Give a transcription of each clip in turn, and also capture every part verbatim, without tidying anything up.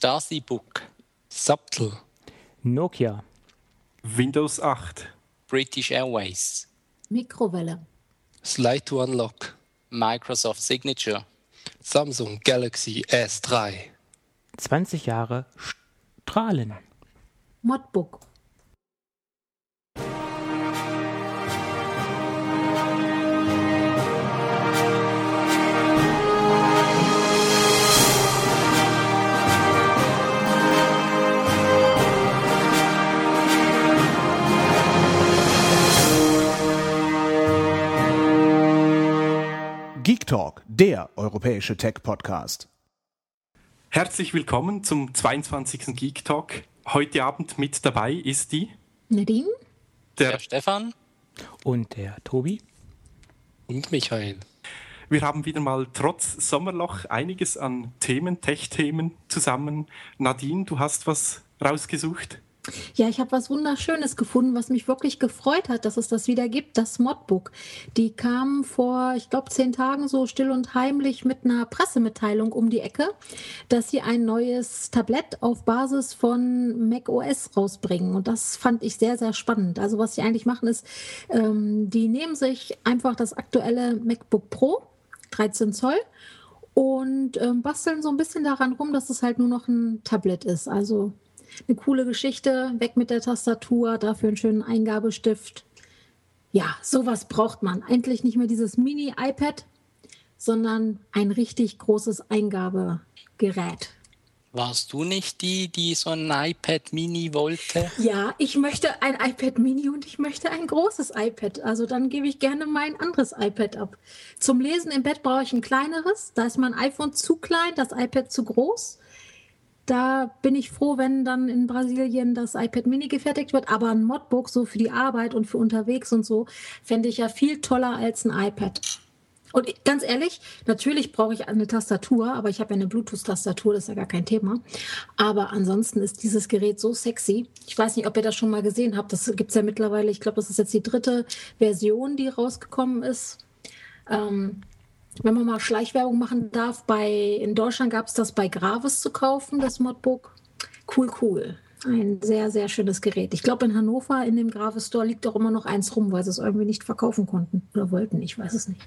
StasiBook, Subtle, Nokia, Windows acht, British Airways, Mikrowelle, Slide to Unlock, Microsoft Signature, Samsung Galaxy S drei, zwanzig Jahre Strahlen, Modbook, Geek Talk, der europäische Tech-Podcast. Herzlich willkommen zum zweiundzwanzigsten Geek Talk. Heute Abend mit dabei ist die Nadine, der, der Stefan und der Tobi und Michael. Wir haben wieder mal trotz Sommerloch einiges an Themen, Tech-Themen zusammen. Nadine, du hast was rausgesucht? ja, ich habe was Wunderschönes gefunden, was mich wirklich gefreut hat, dass es das wieder gibt, das Modbook. Die kamen vor, ich glaube, zehn Tagen so still und heimlich mit einer Pressemitteilung um die Ecke, dass sie ein neues Tablett auf Basis von macOS rausbringen. Und das fand ich sehr, sehr spannend. Also was sie eigentlich machen ist, ähm, die nehmen sich einfach das aktuelle MacBook Pro, dreizehn Zoll, und ähm, basteln so ein bisschen daran rum, dass es halt nur noch ein Tablet ist. Also eine coole Geschichte, weg mit der Tastatur, dafür einen schönen Eingabestift. Ja, sowas braucht man. Endlich nicht mehr dieses Mini-iPad, sondern ein richtig großes Eingabegerät. Warst du nicht die, die so ein iPad Mini wollte? Ja, ich möchte ein iPad Mini und ich möchte ein großes iPad. Also dann gebe ich gerne mein anderes iPad ab. Zum Lesen im Bett brauche ich ein kleineres. Da ist mein iPhone zu klein, das iPad zu groß. Da bin ich froh, wenn dann in Brasilien das iPad Mini gefertigt wird. Aber ein Modbook, so für die Arbeit und für unterwegs und so, fände ich ja viel toller als ein iPad. Und ganz ehrlich, natürlich brauche ich eine Tastatur, aber ich habe ja eine Bluetooth-Tastatur, das ist ja gar kein Thema. Aber ansonsten ist dieses Gerät so sexy. Ich weiß nicht, ob ihr das schon mal gesehen habt. Das gibt es ja mittlerweile, ich glaube, das ist jetzt die dritte Version, die rausgekommen ist. Ähm, Wenn man mal Schleichwerbung machen darf, bei, in Deutschland gab es das bei Gravis zu kaufen, das Modbook. Cool, cool. Ein sehr, sehr schönes Gerät. Ich glaube, in Hannover in dem Gravis Store liegt auch immer noch eins rum, weil sie es irgendwie nicht verkaufen konnten oder wollten. Ich weiß es nicht.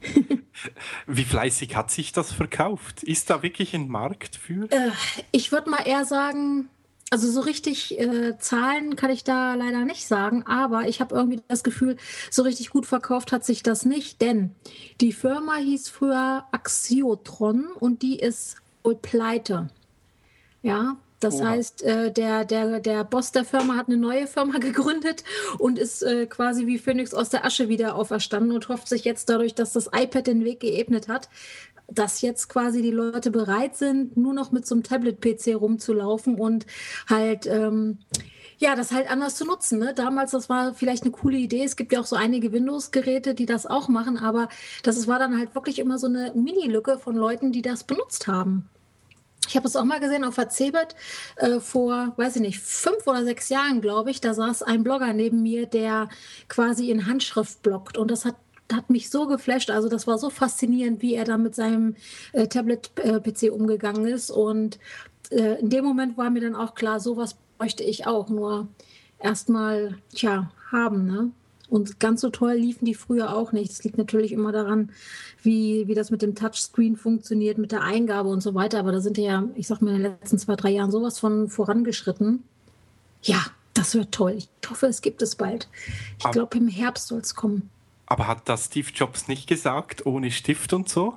Wie fleißig hat sich das verkauft? Ist da wirklich ein Markt für? Äh, ich würde mal eher sagen, also so richtig äh, Zahlen kann ich da leider nicht sagen, aber ich habe irgendwie das Gefühl, so richtig gut verkauft hat sich das nicht, denn die Firma hieß früher Axiotron und die ist wohl pleite. Ja, das Oha. heißt, äh, der, der, der Boss der Firma hat eine neue Firma gegründet und ist äh, quasi wie Phönix aus der Asche wieder auferstanden und hofft sich jetzt dadurch, dass das iPad den Weg geebnet hat, dass jetzt quasi die Leute bereit sind, nur noch mit so einem Tablet-P C rumzulaufen und halt, ähm, ja, das halt anders zu nutzen. Ne? Damals, das war vielleicht eine coole Idee. Es gibt ja auch so einige Windows-Geräte, die das auch machen, aber das war dann halt wirklich immer so eine Mini-Lücke von Leuten, die das benutzt haben. Ich habe es auch mal gesehen auf der Cebit äh, vor, weiß ich nicht, fünf oder sechs Jahren, glaube ich. Da saß ein Blogger neben mir, der quasi in Handschrift bloggt. Und das hat, hat mich so geflasht. Also das war so faszinierend, wie er da mit seinem äh, Tablet-P C umgegangen ist. Und äh, in dem Moment war mir dann auch klar, sowas bräuchte ich auch. Nur erstmal, tja, haben, ne? Und ganz so toll liefen die früher auch nicht. Das liegt natürlich immer daran, wie, wie das mit dem Touchscreen funktioniert, mit der Eingabe und so weiter. Aber da sind ja, ich sag mal, in den letzten zwei, drei Jahren sowas von vorangeschritten. Ja, das wird toll. Ich hoffe, es gibt es bald. Ich glaube, im Herbst soll es kommen. Aber hat das Steve Jobs nicht gesagt, ohne Stift und so?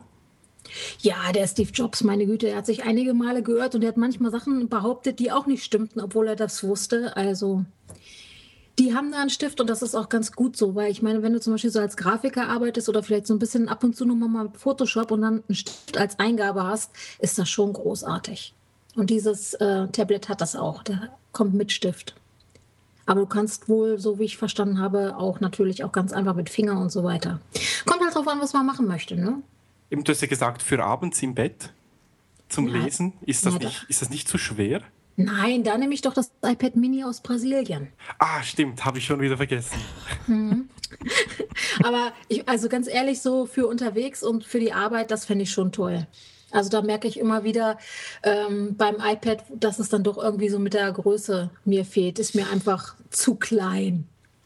Ja, der Steve Jobs, meine Güte, er hat sich einige Male geirrt und er hat manchmal Sachen behauptet, die auch nicht stimmten, obwohl er das wusste. Also die haben da einen Stift und das ist auch ganz gut so, weil ich meine, wenn du zum Beispiel so als Grafiker arbeitest oder vielleicht so ein bisschen ab und zu nochmal mal mit Photoshop und dann einen Stift als Eingabe hast, ist das schon großartig. Und dieses äh, Tablet hat das auch, der kommt mit Stift. Aber du kannst wohl, so wie ich verstanden habe, auch natürlich auch ganz einfach mit Finger und so weiter. Kommt halt drauf an, was man machen möchte, ne? Eben, du hast ja gesagt, für abends im Bett zum Ja. Lesen, ist das, Ja, nicht, ist das nicht zu schwer? Nein, da nehme ich doch das iPad Mini aus Brasilien. Ah, stimmt, habe ich schon wieder vergessen. Aber ich, also ganz ehrlich, so für unterwegs und für die Arbeit, das fände ich schon toll. Also da merke ich immer wieder ähm, beim iPad, dass es dann doch irgendwie so mit der Größe mir fehlt. Ist mir einfach zu klein.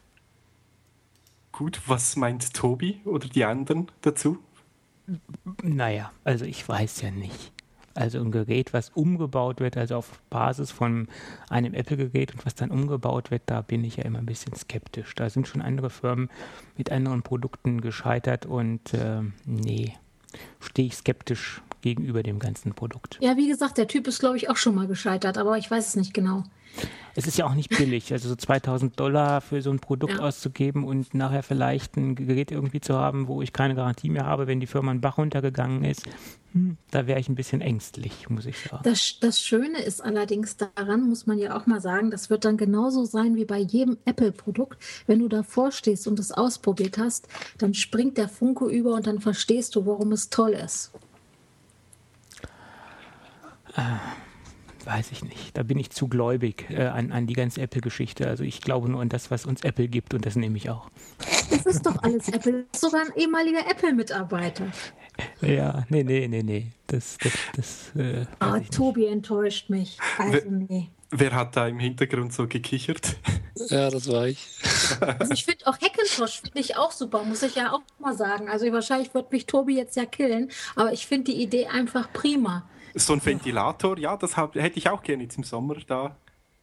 Gut, was meint Tobi oder die anderen dazu? Naja, also ich weiß ja nicht. Also ein Gerät, was umgebaut wird, also auf Basis von einem Apple-Gerät und was dann umgebaut wird, da bin ich ja immer ein bisschen skeptisch. Da sind schon andere Firmen mit anderen Produkten gescheitert und äh, nee, stehe ich skeptisch gegenüber dem ganzen Produkt. Ja, wie gesagt, der Typ ist, glaube ich, auch schon mal gescheitert, aber ich weiß es nicht genau. Es ist ja auch nicht billig, also so zweitausend Dollar für so ein Produkt Ja. auszugeben und nachher vielleicht ein Gerät irgendwie zu haben, wo ich keine Garantie mehr habe, wenn die Firma einen Bach runtergegangen ist. Hm, da wäre ich ein bisschen ängstlich, muss ich sagen. Das, das Schöne ist allerdings daran, muss man ja auch mal sagen, das wird dann genauso sein wie bei jedem Apple-Produkt. Wenn du davor stehst und es ausprobiert hast, dann springt der Funke über und dann verstehst du, warum es toll ist. Weiß ich nicht. Da bin ich zu gläubig äh, an, an die ganze Apple-Geschichte. Also ich glaube nur an das, was uns Apple gibt und das nehme ich auch. Das ist doch alles Apple. Das ist sogar ein ehemaliger Apple-Mitarbeiter. Ja, nee, nee, nee, nee. Das, das, das, äh, Ah, weiß ich nicht. Tobi enttäuscht mich. Also nee. Wer hat da im Hintergrund so gekichert? Ja, das war ich. Also ich finde auch Hackintosh finde ich auch super, muss ich ja auch mal sagen. Also wahrscheinlich wird mich Tobi jetzt ja killen, aber ich finde die Idee einfach prima. So ein Ventilator, ja, das hab, hätte ich auch gerne jetzt im Sommer da.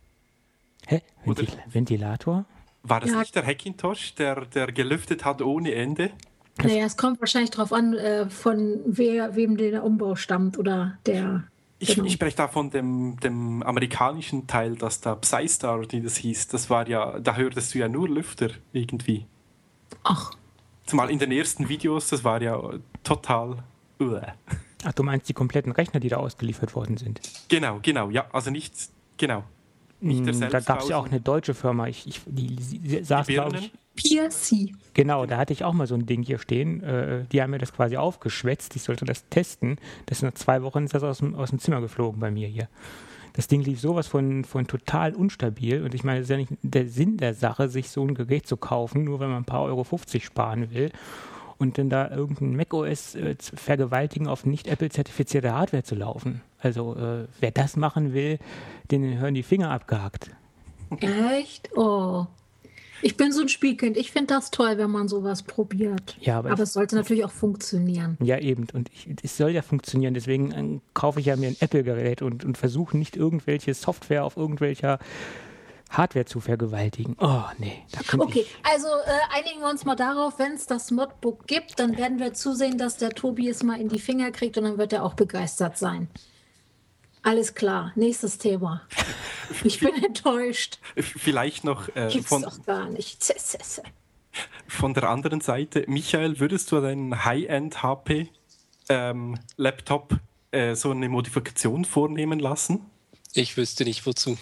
Hä? Oder- Ventil Ventilator? War das Ja. nicht der Hackintosh, der, der gelüftet hat ohne Ende? Naja, es kommt wahrscheinlich darauf an, äh, von wer, wem der Umbau stammt oder der. Ich, Genau. ich spreche da von dem, dem amerikanischen Teil, das da Psystar, die das hieß. Das war ja, da hörtest du ja nur Lüfter irgendwie. Ach, Zumal in den ersten Videos, das war ja total. Uäh. Ach, du meinst die kompletten Rechner, die da ausgeliefert worden sind? Genau, genau, ja, also nicht, genau. Nicht der Mm, Da gab es ja auch Selbstbau, eine deutsche Firma. Ich, ich, die, die saß, glaube Birnen. ich, P S C. genau, da hatte ich auch mal so ein Ding hier stehen. Äh, die haben mir das quasi aufgeschwätzt. Ich sollte das testen. Das ist nach zwei Wochen ist das aus dem, aus dem Zimmer geflogen bei mir hier. Das Ding lief sowas von, von total unstabil. Und ich meine, das ist ja nicht der Sinn der Sache, sich so ein Gerät zu kaufen, nur wenn man ein paar Euro fünfzig sparen will. Und dann da irgendein macOS äh, zu vergewaltigen, auf nicht Apple-zertifizierte Hardware zu laufen. Also äh, wer das machen will, den hören die Finger abgehackt. Echt? Oh. Ich bin so ein Spielkind. Ich finde das toll, wenn man sowas probiert. Ja, aber aber ich- es sollte natürlich auch funktionieren. Ja, eben. Und ich, es soll ja funktionieren. Deswegen äh, kaufe ich ja mir ein Apple-Gerät und, und versuche nicht irgendwelche Software auf irgendwelcher Hardware zu vergewaltigen. Oh, nee. Da könnte Okay, ich, also äh, einigen wir uns mal darauf, wenn es das Modbook gibt, dann werden wir zusehen, dass der Tobi es mal in die Finger kriegt und dann wird er auch begeistert sein. Alles klar, nächstes Thema. Ich bin enttäuscht. Vielleicht noch äh, Gibt's von, doch gar nicht. Zä, zä, zä. von der anderen Seite. Michael, würdest du deinen High-End-H P ähm, Laptop äh, so eine Modifikation vornehmen lassen? Ich wüsste nicht, wozu.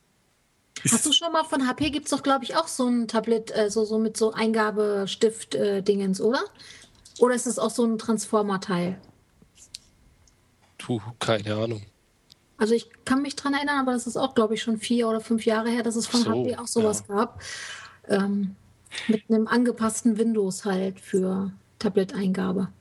Hast du schon mal von H P, gibt es doch, glaube ich, auch so ein Tablet, äh, so, so mit so Eingabestift-Dingens, oder? Oder ist es auch so ein Transformer-Teil? Du, keine Ahnung. Also ich kann mich dran erinnern, aber das ist auch, glaube ich, schon vier oder fünf Jahre her, dass es von So, H P auch sowas gab. Ähm, mit einem angepassten Windows halt für Tablet-Eingabe.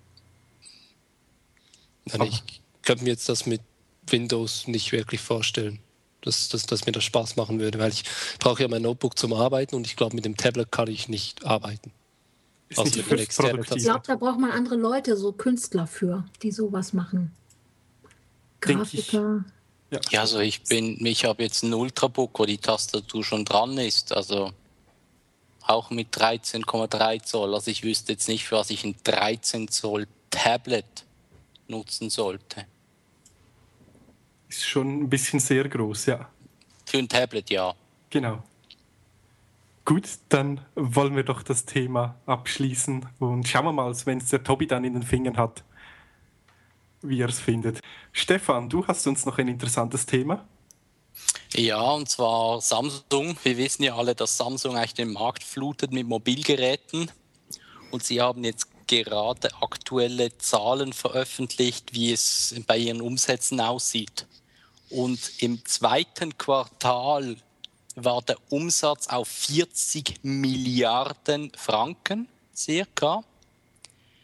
Nein, ich könnte mir jetzt das mit Windows nicht wirklich vorstellen, dass, dass, dass mir das Spaß machen würde, weil ich brauche ja mein Notebook zum Arbeiten und ich glaube, mit dem Tablet kann ich nicht arbeiten. Ist Außer nicht mit für einer externen produktiv. Ich glaube, da braucht man andere Leute, so Künstler für, die sowas machen. Denk ich. Grafiker. Ja, also ich bin, ich habe jetzt ein Ultrabook, wo die Tastatur schon dran ist, also auch mit dreizehn Komma drei Zoll. Also ich wüsste jetzt nicht, für was ich ein dreizehn Zoll Tablet nutzen sollte. Ist schon ein bisschen sehr groß, ja. Für ein Tablet, ja. Genau. Gut, dann wollen wir doch das Thema abschließen und schauen wir mal, wenn es der Tobi dann in den Fingern hat, wie er es findet. Stefan, du hast uns noch ein interessantes Thema. Ja, und zwar Samsung. Wir wissen ja alle, dass Samsung eigentlich den Markt flutet mit Mobilgeräten. Und sie haben jetzt gerade aktuelle Zahlen veröffentlicht, wie es bei ihren Umsätzen aussieht. Und im zweiten Quartal war der Umsatz auf vierzig Milliarden Franken circa.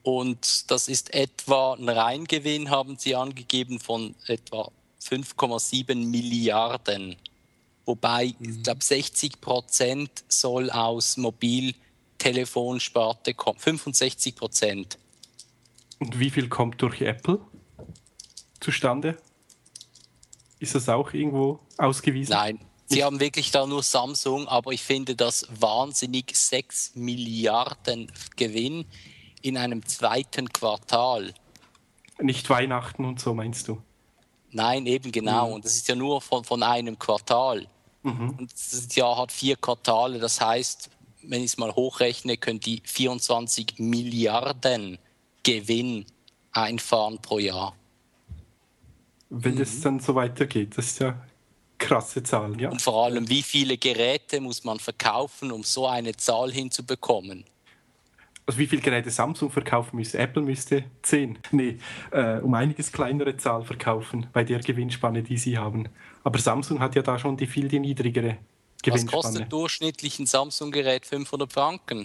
Und das ist etwa ein Reingewinn, haben sie angegeben, von etwa fünf Komma sieben Milliarden. Wobei, mhm. ich glaube, sechzig Prozent soll aus Mobiltelefonsparte kommen. fünfundsechzig Prozent. Und wie viel kommt durch Apple zustande? Ist das auch irgendwo ausgewiesen? Nein, sie Nicht. haben wirklich da nur Samsung, aber ich finde das wahnsinnig, sechs Milliarden Gewinn in einem zweiten Quartal. Nicht Weihnachten und so, meinst du? Nein, eben genau. Mhm. Und das ist ja nur von, von einem Quartal. Mhm. Und das Jahr hat vier Quartale. Das heißt, wenn ich es mal hochrechne, können die vierundzwanzig Milliarden Gewinn einfahren pro Jahr. Wenn mhm. es dann so weitergeht, das ist ja krasse Zahlen, ja. Und vor allem, wie viele Geräte muss man verkaufen, um so eine Zahl hinzubekommen? Also wie viele Geräte Samsung verkaufen müsste? Apple müsste zehn. Nee, äh, um einiges kleinere Zahl verkaufen bei der Gewinnspanne, die sie haben. Aber Samsung hat ja da schon die viel die niedrigere Gewinnspanne. Was kostet durchschnittlich ein Samsung-Gerät? fünfhundert Franken?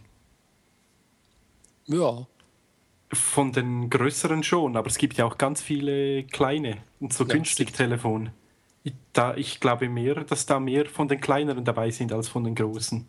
Ja. Von den größeren schon, aber es gibt ja auch ganz viele kleine und so ja, günstig Telefon. Ich, da, ich glaube mehr, dass da mehr von den kleineren dabei sind als von den großen.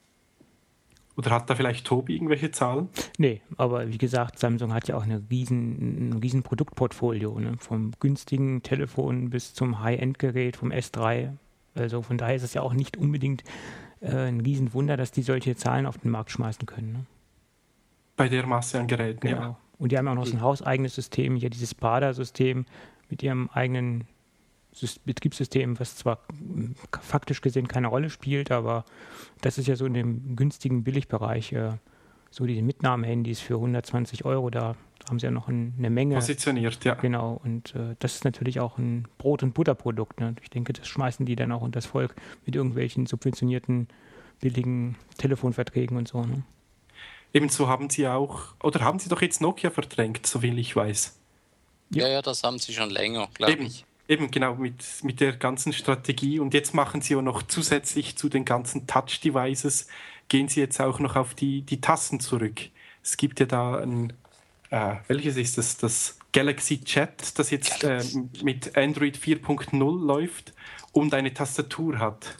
Oder hat da vielleicht Tobi irgendwelche Zahlen? Nee, aber wie gesagt, Samsung hat ja auch eine riesen, ein riesen Produktportfolio, ne? Vom günstigen Telefon bis zum High-End-Gerät, vom S drei. Also von daher ist es ja auch nicht unbedingt äh, ein Riesenwunder, dass die solche Zahlen auf den Markt schmeißen können. Ne? Bei der Masse an Geräten, genau. Ja. Und die haben auch noch so ein hauseigenes System, hier dieses Spada-System mit ihrem eigenen Betriebssystem, was zwar faktisch gesehen keine Rolle spielt, aber das ist ja so in dem günstigen Billigbereich, äh, so diese Mitnahmehandys für hundertzwanzig Euro, da haben sie ja noch ein, eine Menge positioniert, ja. Genau, und äh, das ist natürlich auch ein Brot- und Butterprodukt. Ne? Ich denke, das schmeißen die dann auch unter das Volk mit irgendwelchen subventionierten, billigen Telefonverträgen und so. Ne? Ebenso haben sie auch, oder haben sie doch jetzt Nokia verdrängt, soviel ich weiß. Ja, ja, das haben sie schon länger, glaube ich. Eben, genau, mit, mit der ganzen Strategie. Und jetzt machen sie auch noch zusätzlich zu den ganzen Touch-Devices, gehen sie jetzt auch noch auf die, die Tasten zurück. Es gibt ja da ein, äh, welches ist das? Das Galaxy Chat, das jetzt äh, mit Android vier Punkt null läuft und eine Tastatur hat.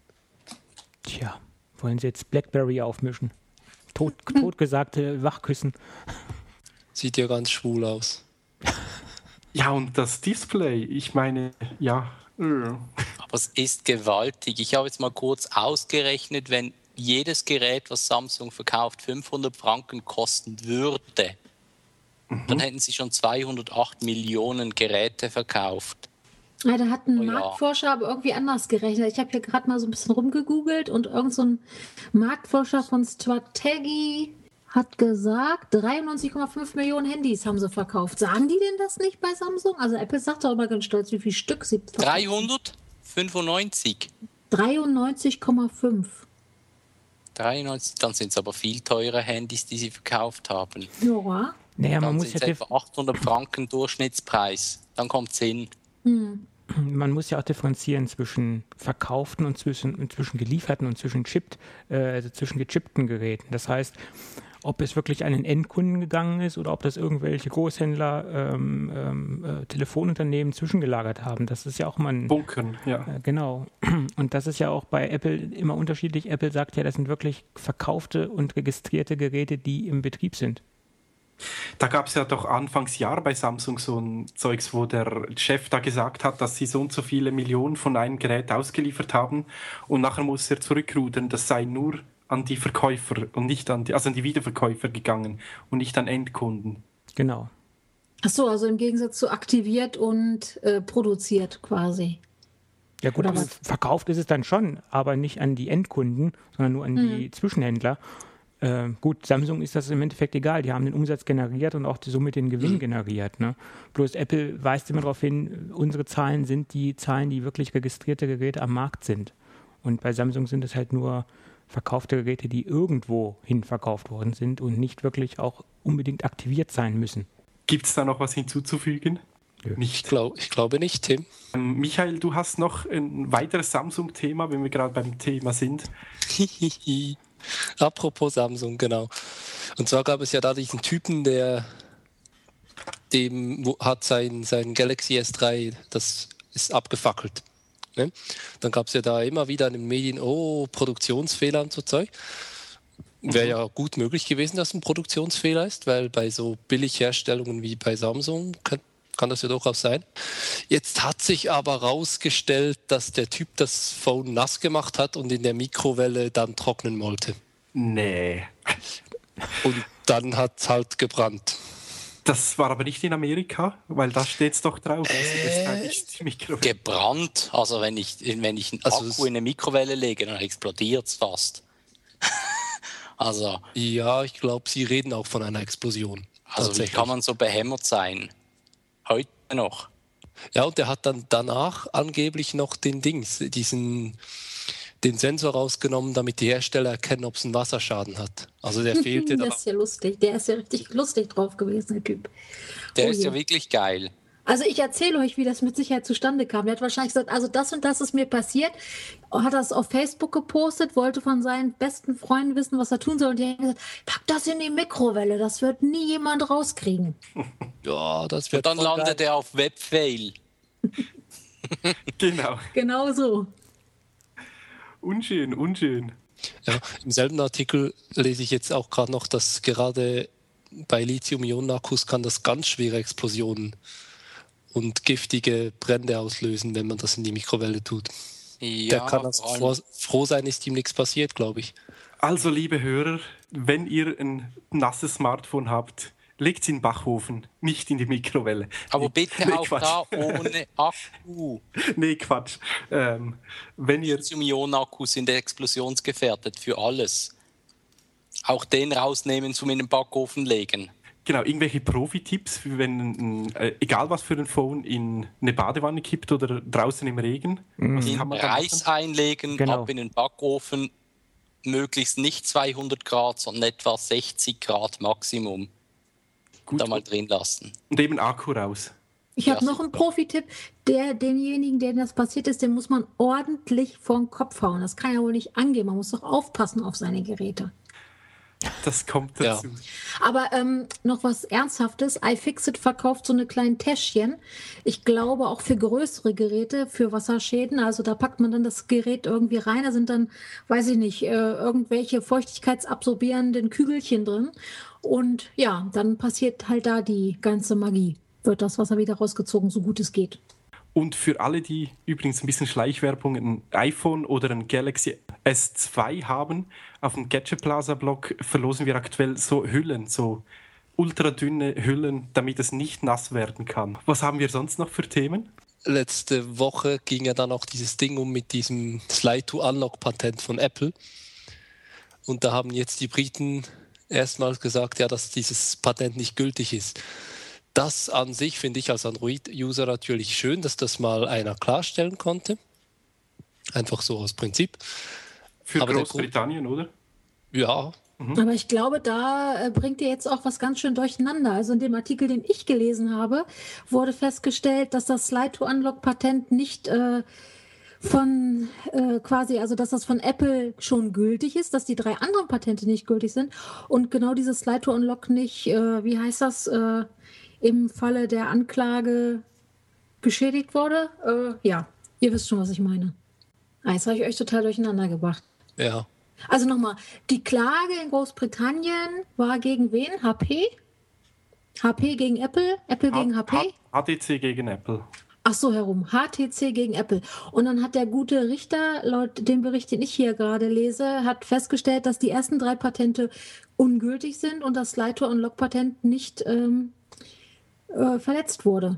Tja, wollen sie jetzt BlackBerry aufmischen? Tot, totgesagte Wachküssen. Sieht ja ganz schwul aus. Ja, und das Display, ich meine, ja. Aber es ist gewaltig. Ich habe jetzt mal kurz ausgerechnet, wenn jedes Gerät, was Samsung verkauft, fünfhundert Franken kosten würde, mhm. dann hätten sie schon zweihundertacht Millionen Geräte verkauft. Ja, da hat ein oh, Marktforscher ja. aber irgendwie anders gerechnet. Ich habe hier gerade mal so ein bisschen rumgegoogelt und irgend so ein Marktforscher von Strategy hat gesagt, dreiundneunzig Komma fünf Millionen Handys haben sie verkauft. Sagen die denn das nicht bei Samsung? Also Apple sagt doch immer ganz stolz, wie viel Stück sie verkaufen. dreihundertfünfundneunzig. dreiundneunzig Komma fünf. dreiundneunzig, dann sind es aber viel teure Handys, die sie verkauft haben. Ja. Naja, dann man muss sind ja es etwa achthundert Franken Durchschnittspreis. Dann kommt es hin. Hm. Man muss ja auch differenzieren zwischen verkauften und zwischen, zwischen gelieferten und zwischen chippt, äh, also zwischen gechippten Geräten. Das heißt, ob es wirklich an den Endkunden gegangen ist oder ob das irgendwelche Großhändler, ähm, ähm, äh, Telefonunternehmen zwischengelagert haben. Das ist ja auch mal ein... Bunkern, ja. Äh, genau. Und das ist ja auch bei Apple immer unterschiedlich. Apple sagt ja, das sind wirklich verkaufte und registrierte Geräte, die im Betrieb sind. Da gab es ja doch Anfangsjahr bei Samsung so ein Zeugs, wo der Chef da gesagt hat, dass sie so und so viele Millionen von einem Gerät ausgeliefert haben und nachher muss er zurückrudern, das sei nur an die Verkäufer und nicht an die, also an die Wiederverkäufer gegangen und nicht an Endkunden. Genau. Ach so, also im Gegensatz zu aktiviert und äh, produziert quasi. Ja gut, also verkauft ist es dann schon, aber nicht an die Endkunden, sondern nur an hm. die Zwischenhändler. Äh, gut, Samsung ist das im Endeffekt egal. Die haben den Umsatz generiert und auch somit den Gewinn mhm. generiert. Ne? Bloß Apple weist immer darauf hin, unsere Zahlen sind die Zahlen, die wirklich registrierte Geräte am Markt sind. Und bei Samsung sind es halt nur verkaufte Geräte, die irgendwo hin verkauft worden sind und nicht wirklich auch unbedingt aktiviert sein müssen. Gibt es da noch was hinzuzufügen? Ja. Nicht. Ich, glaub, ich glaube nicht, Tim. Ähm, Michael, du hast noch ein weiteres Samsung-Thema, wenn wir gerade beim Thema sind. Apropos Samsung, genau. Und zwar gab es ja da diesen Typen, der dem wo- hat sein, sein Galaxy S drei, das ist abgefackelt. Ne? Dann gab es ja da immer wieder in den Medien, oh, Produktionsfehler und so Zeug. Wäre ja gut möglich gewesen, dass ein Produktionsfehler ist, weil bei so Billigherstellungen wie bei Samsung kann, kann das ja durchaus sein. Jetzt hat sich aber rausgestellt, dass der Typ das Phone nass gemacht hat und in der Mikrowelle dann trocknen wollte. Nee. Und dann hat es halt gebrannt. Das war aber nicht in Amerika, weil da steht es doch drauf. Also das kann nicht die Mikrowelle. Gebrannt, also wenn ich, wenn ich einen Also Akku es- in eine Mikrowelle lege, dann explodiert es fast. also, Ja, ich glaube, Sie reden auch von einer Explosion. also wie Tatsächlich. kann man so behämmert sein? Heute noch. Ja, und der hat dann danach angeblich noch den Dings, diesen, den Sensor rausgenommen, damit die Hersteller erkennen, ob es einen Wasserschaden hat. Also der fehlte Der dann. ist ja lustig. Der ist ja richtig lustig drauf gewesen, der Typ. Der Oh ist je. ja wirklich geil. Also ich erzähle euch, wie das mit Sicherheit zustande kam. Der hat wahrscheinlich gesagt, also das und das ist mir passiert, hat das auf Facebook gepostet, wollte von seinen besten Freunden wissen, was er tun soll. Und die haben gesagt, pack das in die Mikrowelle, das wird nie jemand rauskriegen. Ja, das Und wird dann voll landet geil. er auf Webfail. Genau. Genau so. Unschön, unschön. Ja, im selben Artikel lese ich jetzt auch gerade noch, dass gerade bei Lithium-Ionen-Akkus kann das ganz schwere Explosionen und giftige Brände auslösen, wenn man das in die Mikrowelle tut. Ja, Der kann also vor allem- froh, froh sein, ist ihm nichts passiert, glaube ich. Also, liebe Hörer, wenn ihr ein nasses Smartphone habt, legt es in den Backofen, nicht in die Mikrowelle. aber Nee, bitte nee, auch Quatsch. da ohne Akku. Nee, Quatsch. Ähm, wenn ihr Lithium-Ionen-Akkus sind explosionsgefährdet für alles. Auch den rausnehmen, zum in den Backofen legen. genau irgendwelche Profi-Tipps, wie wenn ein, äh, egal was für ein Phone in eine Badewanne kippt oder draußen im Regen, was In kann man da Reis machen? einlegen, Genau. ab in den Backofen, möglichst nicht zweihundert Grad, sondern etwa sechzig Grad Maximum. Gut. Da mal drin lassen. Und eben Akku raus. Ich habe Ja, noch einen super. Profi-Tipp. Der, denjenigen, dem das passiert ist, den muss man ordentlich vor den Kopf hauen. Das kann ja wohl nicht angehen. Man muss doch aufpassen auf seine Geräte. Das kommt Ja. dazu. Aber ähm, noch was Ernsthaftes. iFixit verkauft so eine kleinen Täschchen. Ich glaube auch für größere Geräte, für Wasserschäden. Also da packt man dann das Gerät irgendwie rein. Da sind dann, weiß ich nicht, äh, irgendwelche feuchtigkeitsabsorbierenden Kügelchen drin. Und ja, dann passiert halt da die ganze Magie. Wird das Wasser wieder rausgezogen, so gut es geht. Und für alle, die übrigens ein bisschen Schleichwerbung, ein iPhone oder ein Galaxy S zwei haben, auf dem Gadget Plaza Blog verlosen wir aktuell so Hüllen, so ultradünne Hüllen, damit es nicht nass werden kann. Was haben wir sonst noch für Themen? Letzte Woche ging ja dann auch dieses Ding um mit diesem Slide-to-Unlock-Patent von Apple. Und da haben jetzt die Briten erstmals gesagt, ja, dass dieses Patent nicht gültig ist. Das an sich finde ich als Android-User natürlich schön, dass das mal einer klarstellen konnte. Einfach so aus Prinzip. Für Aber der Großbritannien, oder? Ja, Aber ich glaube, da äh, bringt ihr jetzt auch was ganz schön durcheinander. Also in dem Artikel, den ich gelesen habe, wurde festgestellt, dass das Slide-to-Unlock-Patent nicht äh, von äh, quasi, also dass das von Apple schon gültig ist, dass die drei anderen Patente nicht gültig sind und genau dieses Slide-to-Unlock nicht, äh, wie heißt das, äh, im Falle der Anklage beschädigt wurde. Äh, ja, ihr wisst schon, was ich meine. Ah, jetzt habe ich euch total durcheinander gebracht. ja. Also nochmal, die Klage in Großbritannien war gegen wen? H P? H P gegen Apple? Apple gegen H P? H T C gegen Apple. Ach so, herum. H T C gegen Apple. Und dann hat der gute Richter, laut dem Bericht, den ich hier gerade lese, hat festgestellt, dass die ersten drei Patente ungültig sind und das Slide-to-Unlock-Patent nicht ähm, äh, verletzt wurde.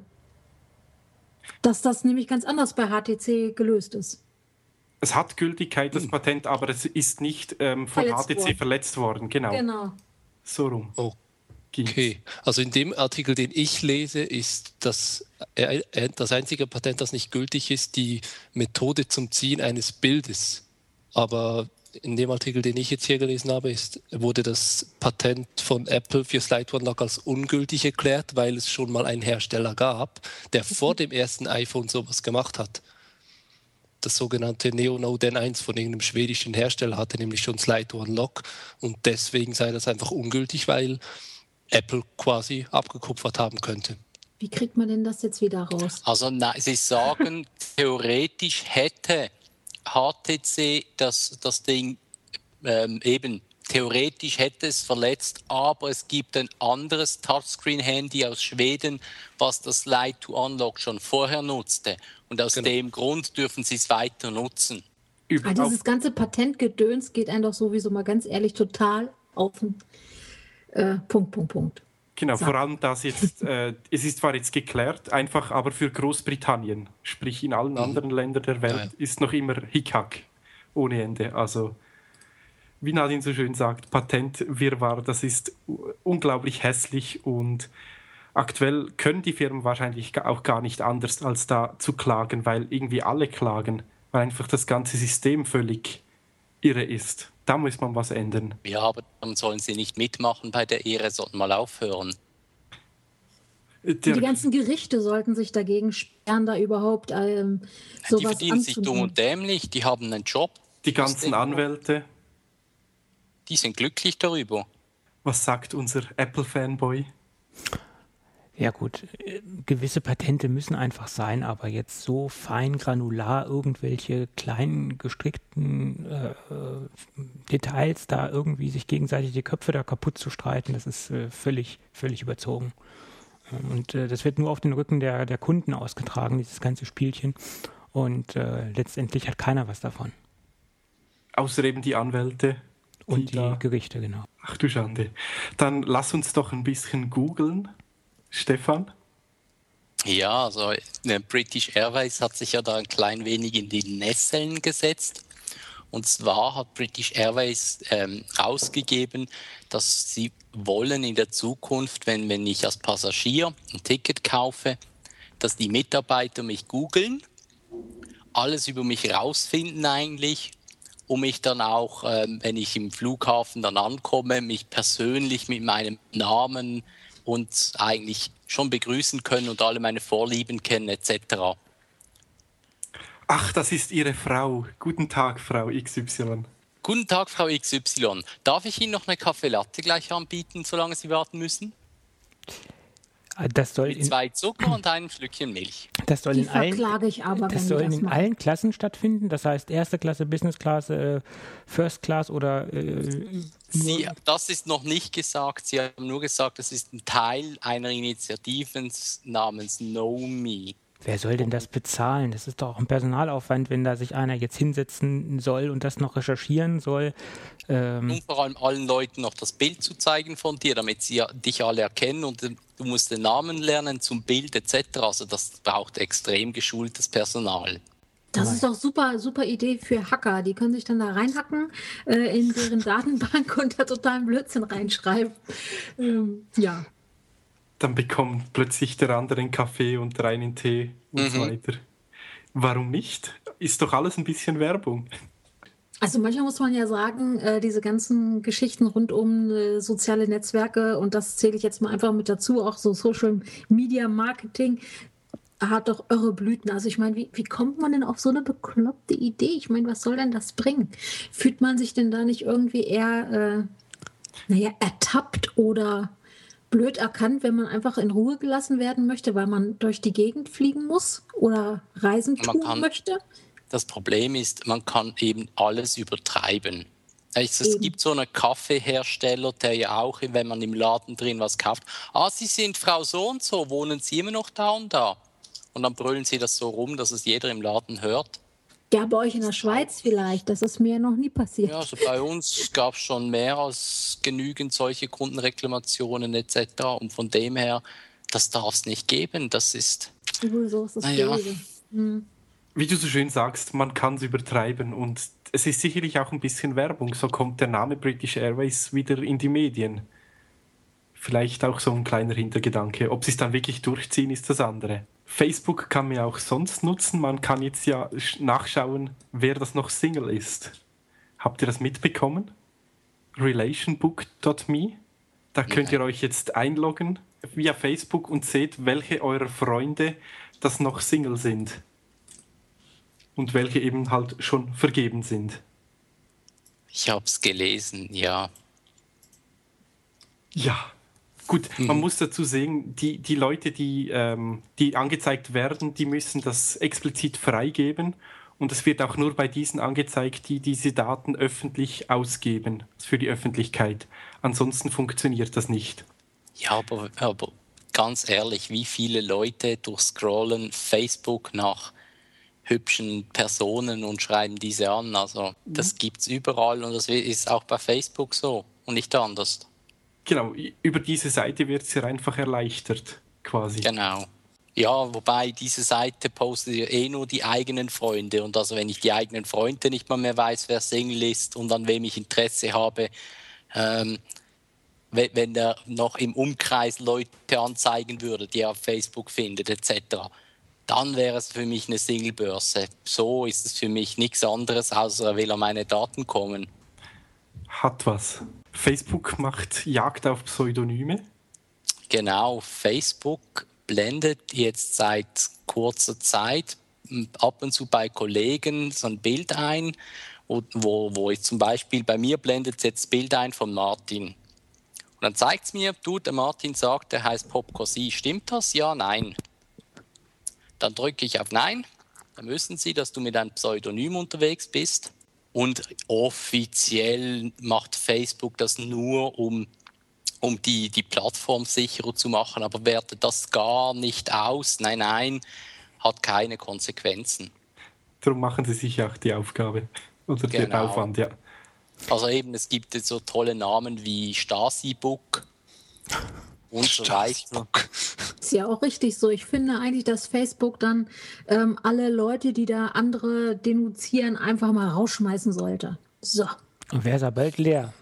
Dass das nämlich ganz anders bei H T C gelöst ist. Es hat Gültigkeit, das Patent, aber es ist nicht ähm, von Verletzt H T C worden. verletzt worden. Genau, Genau. so rum. Ging's. Okay, also in dem Artikel, den ich lese, ist das, äh, äh, das einzige Patent, das nicht gültig ist, die Methode zum Ziehen eines Bildes. Aber in dem Artikel, den ich jetzt hier gelesen habe, ist, wurde das Patent von Apple für Slide-to-Unlock als ungültig erklärt, weil es schon mal einen Hersteller gab, der vor dem ersten iPhone sowas gemacht hat. das sogenannte Neo-Node N eins von irgendeinem schwedischen Hersteller hatte nämlich schon Slide to Unlock und deswegen sei das einfach ungültig, weil Apple quasi abgekupfert haben könnte. Wie kriegt man denn das jetzt wieder raus? Also na, Sie sagen, theoretisch hätte H T C das, das Ding ähm, eben, theoretisch hätte es verletzt, aber es gibt ein anderes Touchscreen-Handy aus Schweden, was das Slide to Unlock schon vorher nutzte. Und aus genau. dem Grund dürfen Sie es weiter nutzen. Ah, dieses ganze Patentgedöns geht einem doch sowieso mal ganz ehrlich total auf den äh, Punkt, Punkt, Punkt. Genau, So. vor allem das jetzt, äh, es ist zwar jetzt geklärt, einfach aber für Großbritannien, sprich in allen mhm. anderen Ländern der Welt, ja, ja. ist noch immer Hickhack ohne Ende. Also, wie Nadine so schön sagt, Patentwirrwarr, das ist unglaublich hässlich und aktuell können die Firmen wahrscheinlich auch gar nicht anders, als da zu klagen, weil irgendwie alle klagen, weil einfach das ganze System völlig irre ist. Da muss man was ändern. Ja, aber dann sollen sie nicht mitmachen bei der Ehre, sollten mal aufhören. Der, die ganzen Gerichte sollten sich dagegen sperren, da überhaupt ähm, sowas Die verdienen sich dumm und dämlich, die haben einen Job. Die ganzen Anwälte. Die sind glücklich darüber. Was sagt unser Apple-Fanboy? Ja gut, gewisse Patente müssen einfach sein, aber jetzt so fein granular irgendwelche kleinen gestrickten äh, Details da irgendwie sich gegenseitig die Köpfe da kaputt zu streiten, das ist äh, völlig, völlig überzogen. Und äh, das wird nur auf den Rücken der, der Kunden ausgetragen, dieses ganze Spielchen. Und äh, letztendlich hat keiner was davon. Außer eben die Anwälte. Die Und die da... Gerichte, genau. Ach du Schande. Dann lass uns doch ein bisschen googeln. Stefan? Ja, also British Airways hat sich ja da ein klein wenig in die Nesseln gesetzt. Und zwar hat British Airways ähm, ausgegeben, dass sie wollen in der Zukunft, wenn, wenn ich als Passagier ein Ticket kaufe, dass die Mitarbeiter mich googeln, alles über mich rausfinden eigentlich, um mich dann auch, ähm, wenn ich im Flughafen dann ankomme, mich persönlich mit meinem Namen und eigentlich schon begrüßen können und alle meine Vorlieben kennen et cetera. Ach, das ist Ihre Frau. Guten Tag, Frau X Y. Guten Tag, Frau X Y. Darf ich Ihnen noch eine Kaffee Latte gleich anbieten, solange Sie warten müssen? Das soll Mit in, zwei Zucker und einem Schlückchen Milch. Das soll Die in allen, verklage ich aber, das wenn soll die das in machen. allen Klassen stattfinden. Das heißt erste Klasse, Business Class, äh, First Class oder äh, Sie, das ist noch nicht gesagt. Sie haben nur gesagt, das ist ein Teil einer Initiative namens Know Me. Wer soll denn das bezahlen? Das ist doch auch ein Personalaufwand, wenn da sich einer jetzt hinsetzen soll und das noch recherchieren soll. Ähm Und vor allem allen Leuten noch das Bild zu zeigen von dir, damit sie dich alle erkennen und du musst den Namen lernen zum Bild et cetera. Also das braucht extrem geschultes Personal. Das ist doch super, super Idee für Hacker. Die können sich dann da reinhacken äh, in deren Datenbank und da totalen Blödsinn reinschreiben. Ähm, ja. Dann bekommt plötzlich der andere einen Kaffee und der eine einen Tee und mhm. so weiter. Warum nicht? Ist doch alles ein bisschen Werbung. Also manchmal muss man ja sagen, äh, diese ganzen Geschichten rund um äh, soziale Netzwerke, und das zähle ich jetzt mal einfach mit dazu, auch so Social Media Marketing, hat doch irre Blüten. Also ich meine, wie, wie kommt man denn auf so eine bekloppte Idee? Ich meine, was soll denn das bringen? Fühlt man sich denn da nicht irgendwie eher, äh, naja, ertappt oder blöd erkannt, wenn man einfach in Ruhe gelassen werden möchte, weil man durch die Gegend fliegen muss oder Reisen tun kann, möchte? Das Problem ist, man kann eben alles übertreiben. Es, es gibt so einen Kaffeehersteller, der ja auch, wenn man im Laden drin was kauft, ah, Sie sind Frau so und so, wohnen Sie immer noch da und da? Und dann brüllen sie das so rum, dass es jeder im Laden hört. Ja, bei euch in der Schweiz vielleicht, das ist mir noch nie passiert. Ja, also bei uns gab es schon mehr als genügend solche Kundenreklamationen et cetera. Und von dem her, das darf es nicht geben. Das ist... So ist das naja. hm. Wie du so schön sagst, man kann es übertreiben und es ist sicherlich auch ein bisschen Werbung. So kommt der Name British Airways wieder in die Medien. Vielleicht auch so ein kleiner Hintergedanke. Ob sie es dann wirklich durchziehen, ist das andere. Facebook kann man ja auch sonst nutzen. Man kann jetzt ja nachschauen, wer das noch Single ist. Habt ihr das mitbekommen? relationbook dot me. Da könnt ihr euch jetzt einloggen via Facebook und seht, welche eurer Freunde das noch Single sind. und welche eben halt schon vergeben sind. Ich habe es gelesen, ja. Ja, gut, Mhm. man muss dazu sehen, die, die Leute, die, ähm, die angezeigt werden, die müssen das explizit freigeben und es wird auch nur bei diesen angezeigt, die diese Daten öffentlich ausgeben, für die Öffentlichkeit. Ansonsten funktioniert das nicht. Ja, aber, aber ganz ehrlich, wie viele Leute durchscrollen Facebook nach hübschen Personen und schreiben diese an? Also das gibt's überall und das ist auch bei Facebook so und nicht anders. Genau, über diese Seite wird es ja einfach erleichtert, quasi. Genau. Ja, wobei diese Seite postet ja eh nur die eigenen Freunde und also wenn ich die eigenen Freunde nicht mal mehr weiß, wer Single ist und an wem ich Interesse habe, ähm, wenn, wenn er noch im Umkreis Leute anzeigen würde, die er auf Facebook findet et cetera, dann wäre es für mich eine Singlebörse. So ist es für mich nichts anderes, außer er will an meine Daten kommen. Hat was. Facebook macht Jagd auf Pseudonyme. Genau, Facebook blendet jetzt seit kurzer Zeit ab und zu bei Kollegen so ein Bild ein, wo, wo ich zum Beispiel, bei mir blendet es jetzt das Bild ein von Martin. Und dann zeigt es mir, du, der Martin sagt, der heißt Popcorsi. Stimmt das? Ja, nein. Dann drücke ich auf Nein. Dann müssen Sie, dass du mit einem Pseudonym unterwegs bist. Und offiziell macht Facebook das nur, um, um die, die Plattform sicherer zu machen, aber wertet das gar nicht aus. Nein, nein, hat keine Konsequenzen. Darum machen sie sich auch die Aufgabe oder Genau. den Aufwand, ja. Also eben, es gibt jetzt so tolle Namen wie Stasi-Book und so weiter. Ist ja auch richtig so. Ich finde eigentlich, dass Facebook dann ähm, alle Leute, die da andere denunzieren, einfach mal rausschmeißen sollte. So. Und wer ist ja bald leer?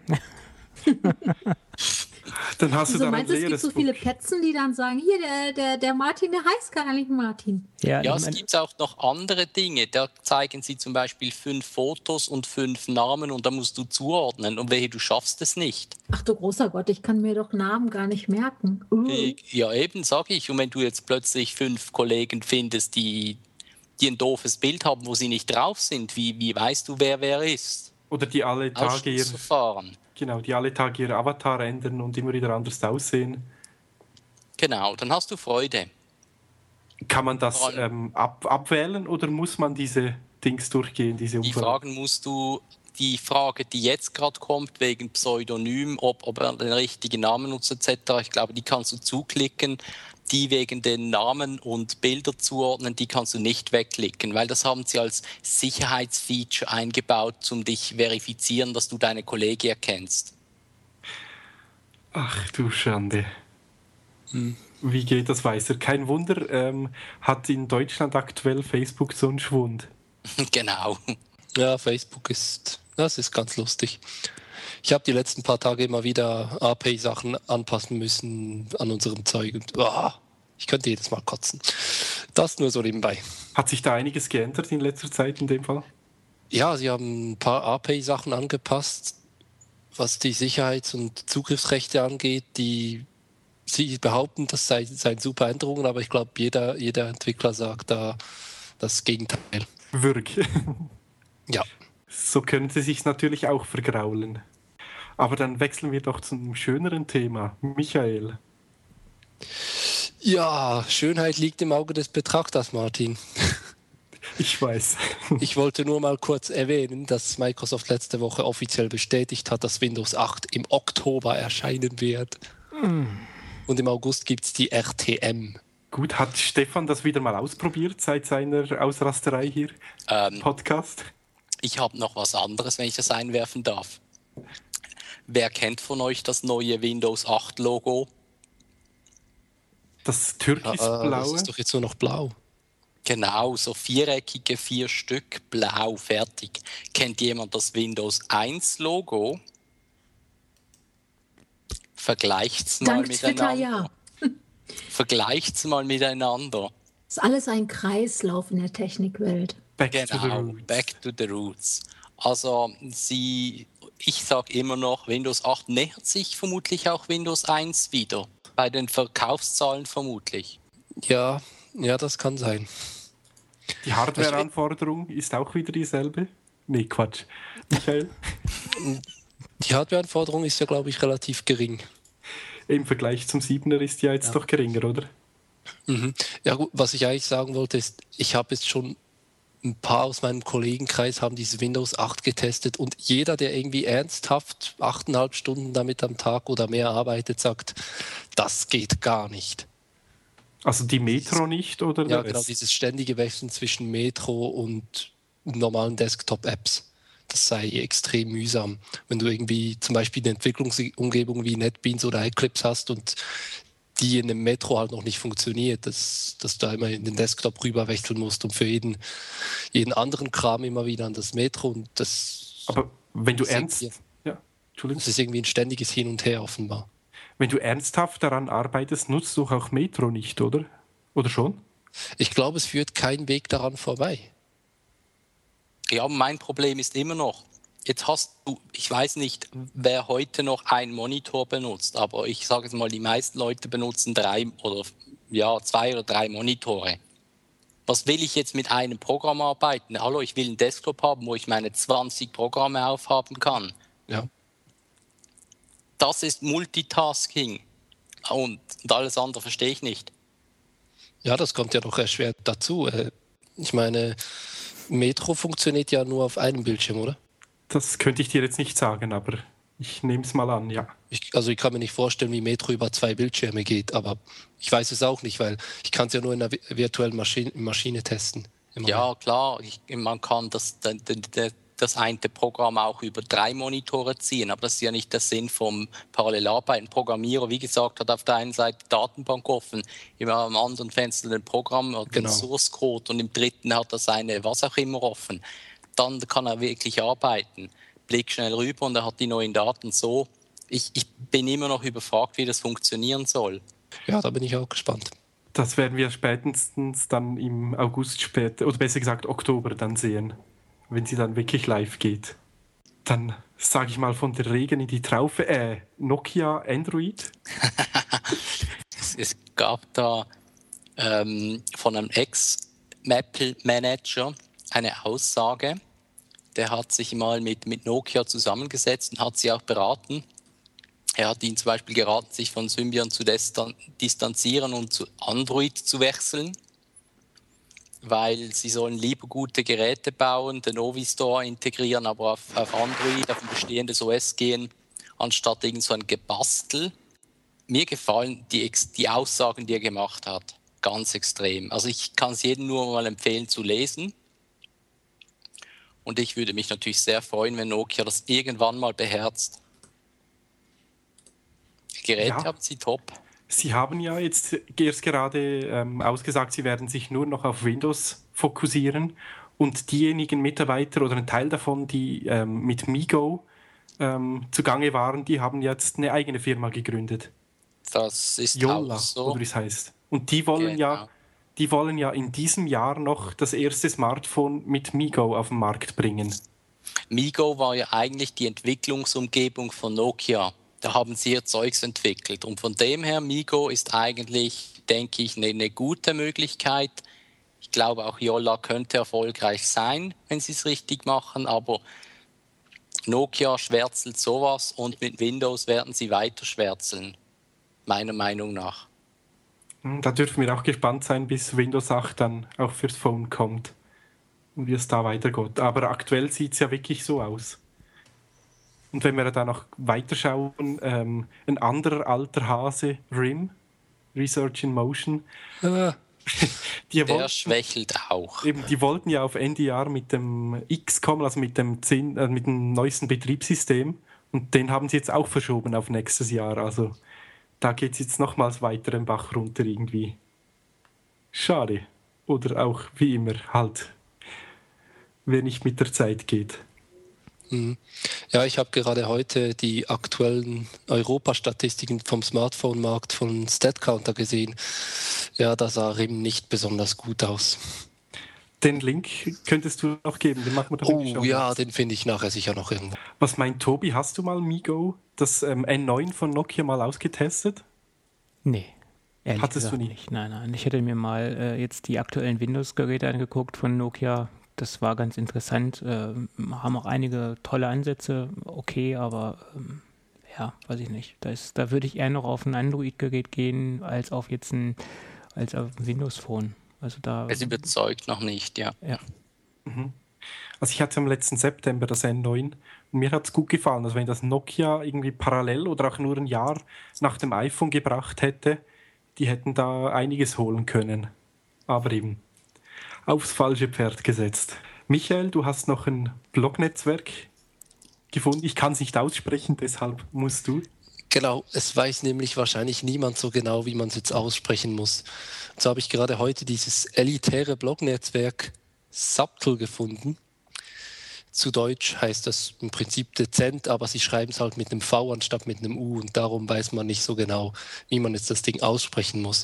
Dann hast du Also dann ein meinst du, es gibt leeres so viele Buch. Petzen, die dann sagen, hier, der, der, der Martin, der heißt gar nicht Martin. Ja, ich es mein, gibt auch noch andere Dinge. Da zeigen sie zum Beispiel fünf Fotos und fünf Namen und da musst du zuordnen. Und wehe, du schaffst es nicht. Ach du großer Gott, ich kann mir doch Namen gar nicht merken. Uh. Ja, eben, sage ich. Und wenn du jetzt plötzlich fünf Kollegen findest, die, die ein doofes Bild haben, wo sie nicht drauf sind, wie, wie weißt du, wer wer ist? Oder die alle Tage ihr, Ausschlussverfahren. genau, die alle Tage ihr Avatar ändern und immer wieder anders aussehen. Genau, dann hast du Freude. Kann man das Vor allem- ähm, ab, abwählen oder muss man diese Dings durchgehen, diese Die Umfrage? Fragen musst du, die Frage, die jetzt gerade kommt, wegen Pseudonym, ob, ob er den richtigen Namen nutzt et cetera, ich glaube, die kannst du zuklicken. Die wegen den Namen und Bilder zuordnen, die kannst du nicht wegklicken, weil das haben sie als Sicherheitsfeature eingebaut, um dich verifizieren, dass du deine Kollegen erkennst. Ach du Schande. Hm. Wie geht das weiter? Kein Wunder, ähm, hat in Deutschland aktuell Facebook so einen Schwund. Genau. Ja, Facebook ist, das ist ganz lustig. Ich habe die letzten paar Tage immer wieder A P I-Sachen anpassen müssen an unserem Zeug. Und, oh, ich könnte jedes Mal kotzen. Das nur so nebenbei. Hat sich da einiges geändert in letzter Zeit in dem Fall? Ja, sie haben ein paar A P I-Sachen angepasst, was die Sicherheits- und Zugriffsrechte angeht. Die, sie behaupten, das sei, seien super Änderungen, aber ich glaube, jeder, jeder Entwickler sagt da das Gegenteil. Wirk. Ja. So können sie sich natürlich auch vergraulen. Aber dann wechseln wir doch zum schöneren Thema. Michael. Ja, Schönheit liegt im Auge des Betrachters, Martin. Ich weiß. Ich wollte nur mal kurz erwähnen, dass Microsoft letzte Woche offiziell bestätigt hat, dass Windows acht im Oktober erscheinen wird. Mm. Und im August gibt es die R T M. Gut, hat Stefan das wieder mal ausprobiert seit seiner Ausrasterei hier im Ähm, Podcast? ich habe noch was anderes, wenn ich das einwerfen darf. Wer kennt von euch das neue Windows acht Logo? Das Ah, türkisblaue? das ist doch jetzt nur noch blau. Genau, so viereckige vier Stück, blau, fertig. Kennt jemand das Windows eins Logo? Vergleicht's mal Dank Twitter, miteinander. ja. Vergleicht's mal miteinander. Ist alles ein Kreislauf in der Technikwelt. Back to the Genau, roots. back to the roots. Also sie, ich sage immer noch, Windows acht nähert sich vermutlich auch Windows eins wieder. Bei den Verkaufszahlen vermutlich. Ja, ja, das kann sein. Die Hardware-Anforderung ist auch wieder dieselbe? Nee, Quatsch. Michael? Die Hardware-Anforderung ist ja, glaube ich, relativ gering. Im Vergleich zum siebener ist die ja jetzt Ja. doch geringer, oder? Mhm. Ja gut, was ich eigentlich sagen wollte, ist, ich habe jetzt schon ein paar aus meinem Kollegenkreis haben dieses Windows acht getestet und jeder, der irgendwie ernsthaft achteinhalb Stunden damit am Tag oder mehr arbeitet, sagt, das geht gar nicht. Also die Metro nicht, oder? Ja, der genau, Rest? dieses ständige Wechseln zwischen Metro und normalen Desktop-Apps. Das sei extrem mühsam. Wenn du irgendwie zum Beispiel eine Entwicklungsumgebung wie NetBeans oder Eclipse hast und die in dem Metro halt noch nicht funktioniert, dass, dass du da immer in den Desktop rüber wechseln musst und für jeden, jeden anderen Kram immer wieder an das Metro. Und das, Aber wenn du das ist ernst... irgendwie- Ja, Entschuldigung. das ist irgendwie ein ständiges Hin und Her offenbar. Wenn du ernsthaft daran arbeitest, nutzt du auch Metro nicht, oder? Oder schon? Ich glaube, es führt kein Weg daran vorbei. Ja, mein Problem ist immer noch, jetzt hast du, ich weiß nicht, wer heute noch einen Monitor benutzt, aber ich sage jetzt mal, die meisten Leute benutzen drei oder ja, zwei oder drei Monitore. Was will ich jetzt mit einem Programm arbeiten? Hallo, ich will einen Desktop haben, wo ich meine zwanzig Programme aufhaben kann. Ja. Das ist Multitasking und, und alles andere verstehe ich nicht. Ja, das kommt ja noch erschwert dazu. Äh, Ich meine, Metro funktioniert ja nur auf einem Bildschirm, oder? Das könnte ich dir jetzt nicht sagen, aber ich nehme es mal an, ja. Ich, also ich kann mir nicht vorstellen, wie Metro über zwei Bildschirme geht, aber ich weiß es auch nicht, weil ich kann es ja nur in einer vi- virtuellen Maschine, Maschine testen. im Moment. Ja, klar, ich, man kann das, das, das eine Programm auch über drei Monitore ziehen, aber das ist ja nicht der Sinn vom Parallelarbeiten. Ein Programmierer, wie gesagt, hat auf der einen Seite die Datenbank offen, immer am anderen Fenster ein Programm und den Genau. Source Code und im dritten hat er seine was auch immer offen. Dann kann er wirklich arbeiten. Blick schnell rüber und er hat die neuen Daten so. Ich, ich bin immer noch überfragt, wie das funktionieren soll. Ja, da bin ich auch gespannt. Das werden wir spätestens dann im August später, oder besser gesagt Oktober dann sehen, wenn sie dann wirklich live geht. Dann sage ich mal von der Regen in die Traufe, äh, Nokia, Android. Es, es gab da ähm, von einem Ex-Maple-Manager eine Aussage, der hat sich mal mit, mit Nokia zusammengesetzt und hat sie auch beraten. Er hat ihnen zum Beispiel geraten, sich von Symbian zu destan- distanzieren und zu Android zu wechseln, weil sie sollen lieber gute Geräte bauen, den Ovi Store integrieren, aber auf, auf Android, auf ein bestehendes O S gehen, anstatt irgend so ein Gebastel. Mir gefallen die, die Aussagen, die er gemacht hat, ganz extrem. Also ich kann es jedem nur mal empfehlen zu lesen. Und ich würde mich natürlich sehr freuen, wenn Nokia das irgendwann mal beherzt. Geräte Ja. haben sie top. Sie haben ja jetzt erst gerade ähm, ausgesagt, Sie werden sich nur noch auf Windows fokussieren und diejenigen Mitarbeiter oder ein Teil davon, die ähm, mit MeeGo ähm, zugange waren, die haben jetzt eine eigene Firma gegründet. Das ist Yola, auch so. oder wie es heißt. Und die wollen ja, Genau. die wollen ja in diesem Jahr noch das erste Smartphone mit MeeGo auf den Markt bringen. MeeGo war ja eigentlich die Entwicklungsumgebung von Nokia. Da haben sie ihr Zeugs entwickelt. Und von dem her, MeeGo ist eigentlich, denke ich, eine, eine gute Möglichkeit. Ich glaube, auch Yola könnte erfolgreich sein, wenn sie es richtig machen. Aber Nokia schwärzelt sowas und mit Windows werden sie weiter schwärzeln, meiner Meinung nach. Hm, Da dürfen wir auch gespannt sein, bis Windows acht dann auch fürs Phone kommt und wie es da weitergeht. Aber aktuell sieht es ja wirklich so aus. Und wenn wir dann noch weiterschauen, ähm, ein anderer alter Hase, R I M, Research in Motion, Ah, die, Der wollten, schwächelt auch. eben, die wollten ja auf Ende Jahr mit dem X kommen, also mit dem, zehn, äh, mit dem neuesten Betriebssystem. Und den haben sie jetzt auch verschoben auf nächstes Jahr. Also da geht es jetzt nochmals weiter den Bach runter irgendwie. Schade. Oder auch wie immer halt, wer nicht mit der Zeit geht. mhm. Ja, ich habe gerade heute die aktuellen Europastatistiken vom Smartphone-Markt von StatCounter gesehen. Ja, da sah R I M nicht besonders gut aus. Den Link könntest du noch geben, den machen wir dann in die Oh Show ja, Notes. den finde ich nachher sicher noch irgendwo. Was meint Tobi, hast du mal MeeGo, das ähm, N neun von Nokia mal ausgetestet? Nee. Ehrlich Hattest gesagt du nie? nicht. Nein, nein. Ich hätte mir mal äh, jetzt die aktuellen Windows-Geräte angeguckt von Nokia. Das war ganz interessant. Äh, haben auch einige tolle Ansätze. Okay, aber ähm, ja, weiß ich nicht. Da, ist, da würde ich eher noch auf ein Android-Gerät gehen, als auf jetzt ein, als auf ein Windows-Phone. Also da. Es überzeugt noch nicht, ja. Ja. Also ich hatte am letzten September das N neun und mir hat es gut gefallen. Also wenn das Nokia irgendwie parallel oder auch nur ein Jahr nach dem iPhone gebracht hätte, die hätten da einiges holen können. Aber eben aufs falsche Pferd gesetzt. Michael, du hast noch ein Blognetzwerk gefunden. Ich kann es nicht aussprechen, deshalb musst du. Genau, es weiß nämlich wahrscheinlich niemand so genau, wie man es jetzt aussprechen muss. Und so habe ich gerade heute dieses elitäre Blognetzwerk Subtle gefunden. Zu Deutsch heißt das im Prinzip dezent, aber sie schreiben es halt mit einem V anstatt mit einem U und darum weiß man nicht so genau, wie man jetzt das Ding aussprechen muss.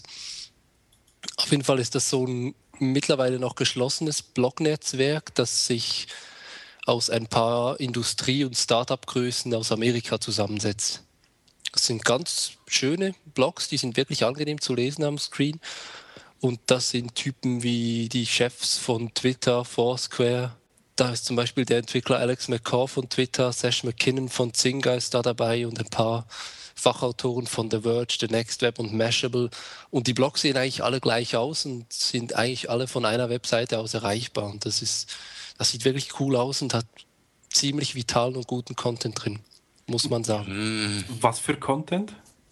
Auf jeden Fall ist das so ein mittlerweile noch geschlossenes Blognetzwerk, das sich aus ein paar Industrie- und Start-up-Größen aus Amerika zusammensetzt. Das sind ganz schöne Blogs, die sind wirklich angenehm zu lesen am Screen. Und das sind Typen wie die Chefs von Twitter, Foursquare. Da ist zum Beispiel der Entwickler Alex McCaw von Twitter, Sash McKinnon von Zynga ist da dabei und ein paar Fachautoren von The Verge, The Next Web und Mashable. Und die Blogs sehen eigentlich alle gleich aus und sind eigentlich alle von einer Webseite aus erreichbar. Und das ist, das sieht wirklich cool aus und hat ziemlich vitalen und guten Content drin, muss man sagen. Was für Content?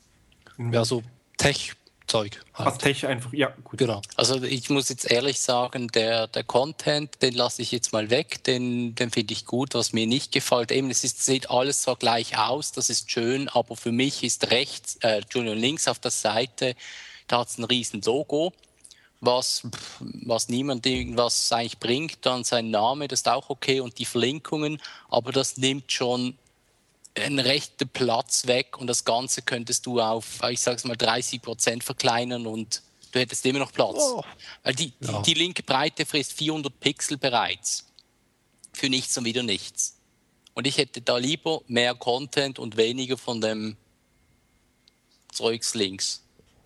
Ja, so Tech-Zeug halt. Was Tech einfach, ja, gut. Genau. Also ich muss jetzt ehrlich sagen, der, der Content, den lasse ich jetzt mal weg, den, den finde ich gut. Was mir nicht gefällt, eben es ist, sieht alles so gleich aus, das ist schön, aber für mich ist rechts, äh, Entschuldigung, links auf der Seite, da hat es ein riesen Logo, was, was niemand irgendwas eigentlich bringt, dann sein Name, das ist auch okay und die Verlinkungen, aber das nimmt schon einen rechten Platz weg und das Ganze könntest du auf, ich sag's mal, dreißig Prozent verkleinern und du hättest immer noch Platz. Oh. Weil die, Ja. die, die linke Breite frisst vierhundert Pixel bereits. Für nichts und wieder nichts. Und ich hätte da lieber mehr Content und weniger von dem Zeugs links.